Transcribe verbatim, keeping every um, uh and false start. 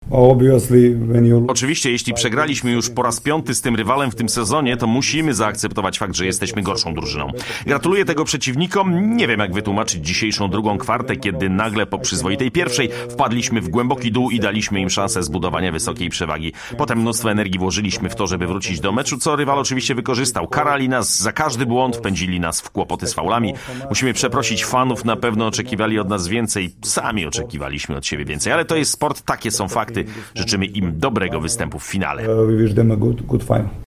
Oczywiście, jeśli przegraliśmy już po raz piąty z tym rywalem w tym sezonie, to musimy zaakceptować fakt, że jesteśmy gorszą drużyną. Gratuluję tego przeciwnikom. Nie wiem, jak wytłumaczyć dzisiejszą drugą kwartę, kiedy nagle po przyzwoitej pierwszej wpadliśmy w głęboki dół i daliśmy im szansę zbudowania wysokiej przewagi. Potem mnóstwo energii włożyliśmy w to, żeby wrócić do meczu, co rywal oczywiście wykorzystał. Karali nas za każdy błąd, wpędzili nas w kłopoty z faulami. Musimy przeprosić fanów, na pewno oczekiwali od nas więcej. Sami oczekiwaliśmy od siebie więcej, ale to jest sport, takie są fakty. Życzymy im dobrego występu w finale.